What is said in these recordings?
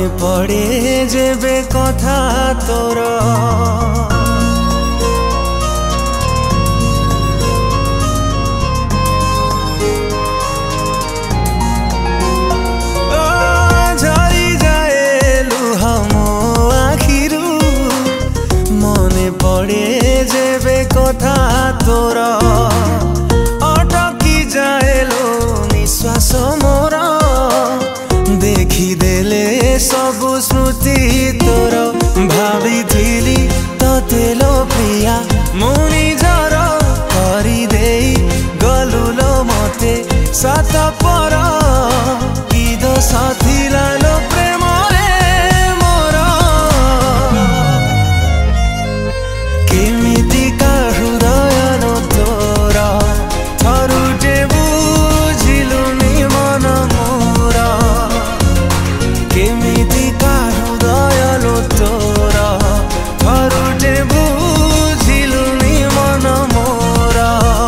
पड़े जेबे कथा तोर झरी जाए लुह मो आखिरु मने पड़े जेबे कथा तोर अटकी जाए लो निश्वास मोर देखी देले सबु स्मृति तोर भावी थिली तते लो प्रिया मु निजर करी देई गलुलो मते सात पर कि दोष थिला लो प्रेम रे मोर केमिति का हृदय नो तोर थरुटे बुझिलुनी मन मोर केमिति का हृदय लो तोर थरुटे बुझिलुनी मन मोर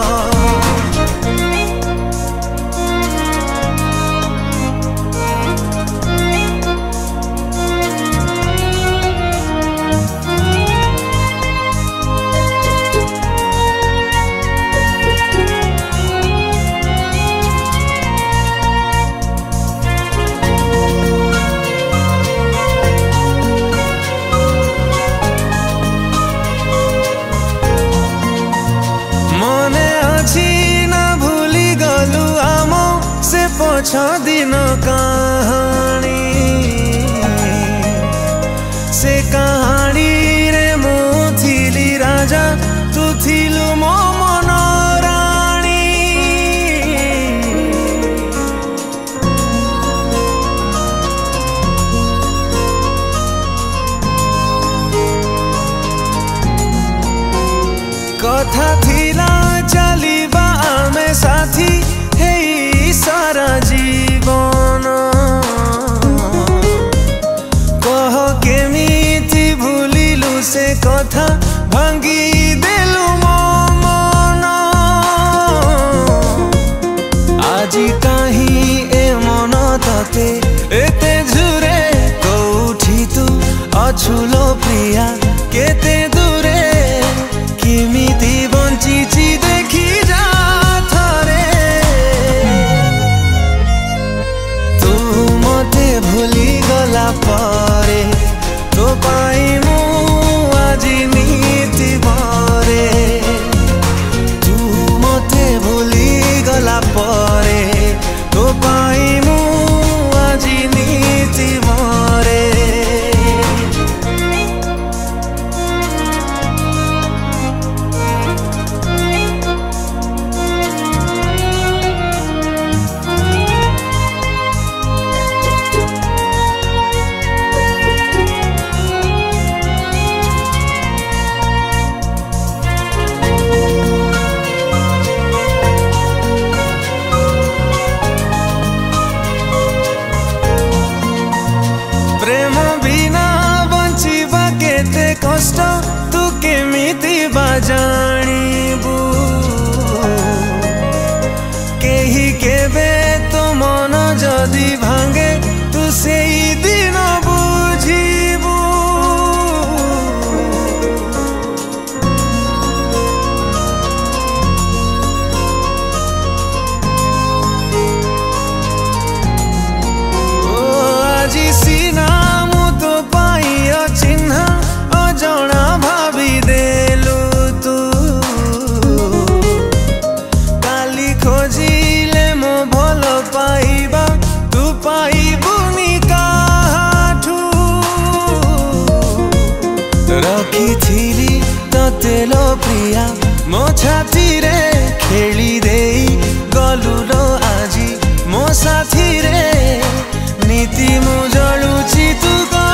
छ दिन कहानी से कहानी रे मु थिली राजा तू थिलु मो मन राणी कथा थिला चलिबा आमे साथी सारा जीवन कह केमिति भूलिलु से कथा भांगी देलु मो मन आजी काहीं ए मन तते एते झुरे कोठी तू अछुलो प्रिया केते दूरे केमिति बंचिची देखी जा भूली गला परे तो पाई मु आजी नीति बरे तू मते भूली गला परे तो पाई मु आजी नीति बरे प्रेम बिना बंचिबा केते कष्ट तू केमिति बाजाणीबू केही केबे तो मन जदि भांगे तू सेई दिन बुझीबू ओ आजी सीना जना भाभी देलु तू काली खोजिले मो भल पाइबा तू पाइबुनी काठू रखी थिली तते लो प्रिया मो छाती रे खेली देई गलुलो आजी मो साथी रे नीति मु जलुची तू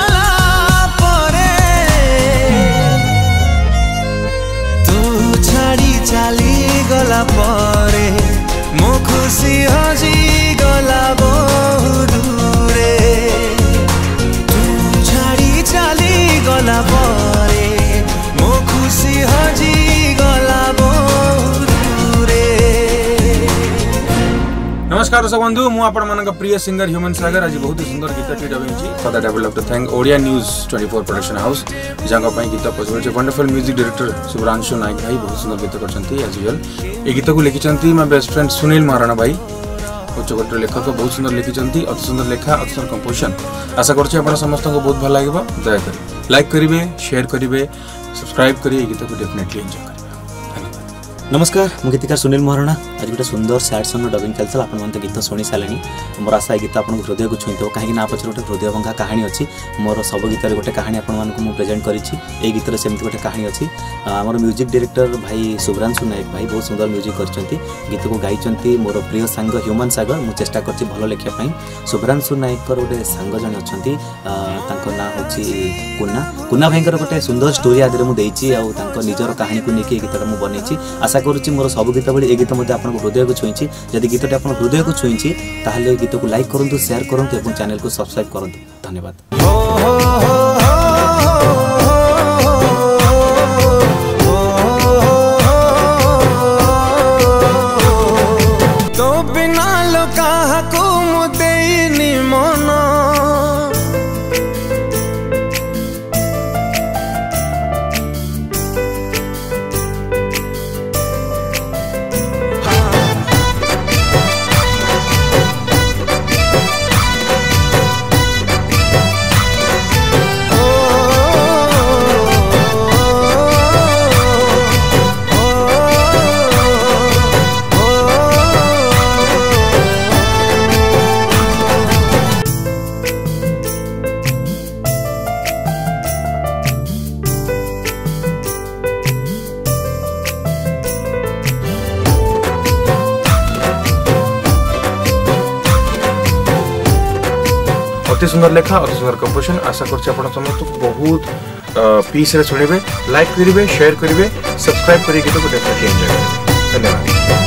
चाली गला परे मो खुशी हजी गला बहुत दूरे तू छाड़ी चाली गला परे मो खुशी हजी गला बहुत दूरे। नमस्कार दर्शक बंधु मु आपण मानक प्रिय सिंगर ह्यूमन सागर आज बहुत सुंदर गीत टी डबिंग छी for that I would love to thank Odia news 24 production house जंगा पई गीत पसंद छै wonderful music director Shubhranshu Nayak भाई बहुत सुंदर गीत करछंती एज यूजुअल ए गीत को लिखिछंती my best friend Sunil Maharana भाई उच्चकोटीर लेखक बहुत सुंदर लिखिछंती अति सुंदर लेखा अति सुंदर कंपोजिशन आशा करछि आपण समस्त को बहुत भल लागबो दया करी लाइक करिवे शेयर करिवे सब्सक्राइब करिवे ए गीत को डेफिनेटली एंजॉय नमस्कार मु गीतकार सुनील महाराणा आज गोटे सुंदर सैड सॉन्ग डबिंग चलता आप गीत शुणी सारे मोर आशा गीत आप हृदय को छुईथ कहीं पचर गोटे हृदय भंगा कहानी अच्छी मोर सब गीत गोटे कहानी आपको प्रेजेंट करी गीतर सेमती गोटे कहानी अच्छी आमर म्यूजिक डायरेक्टर भाई शुभ्रांशु नायक भाई बहुत सुंदर म्यूजिक करछंती गीत को गाइछंती मोर प्रिय सांग ह्यूमन सागर मु चेष्टा करछि भलो लेखिया शुभ्रांशु नायक गोटे सांग जन अच्छी ना हूँ कुना भाई गोटे सुंदर स्टोरी आदि मुझे निजर कहानी को लेकिन गीतटा मुझे बनई आशा करुच्ची मोर सब गीत भली ए गीत आप हृदय को छुई जदि गीतटी आप हृदय को छुई ताहले गीत को लाइक करूँ शेयर करूँ और चैनल को सब्सक्राइब करूँ धन्यवाद। तो बिना लोका को मुदेनी मना अति सुंदर लेखा अति सुंदर कंपोजिशन आशा करछि आपण समस्त बहुत पीस रे सुनिबे लाइक करिवे शेयर करिवे सब्सक्राइब करिवे गीत को डेफिनेटली एंजॉय करिवे धन्यवाद।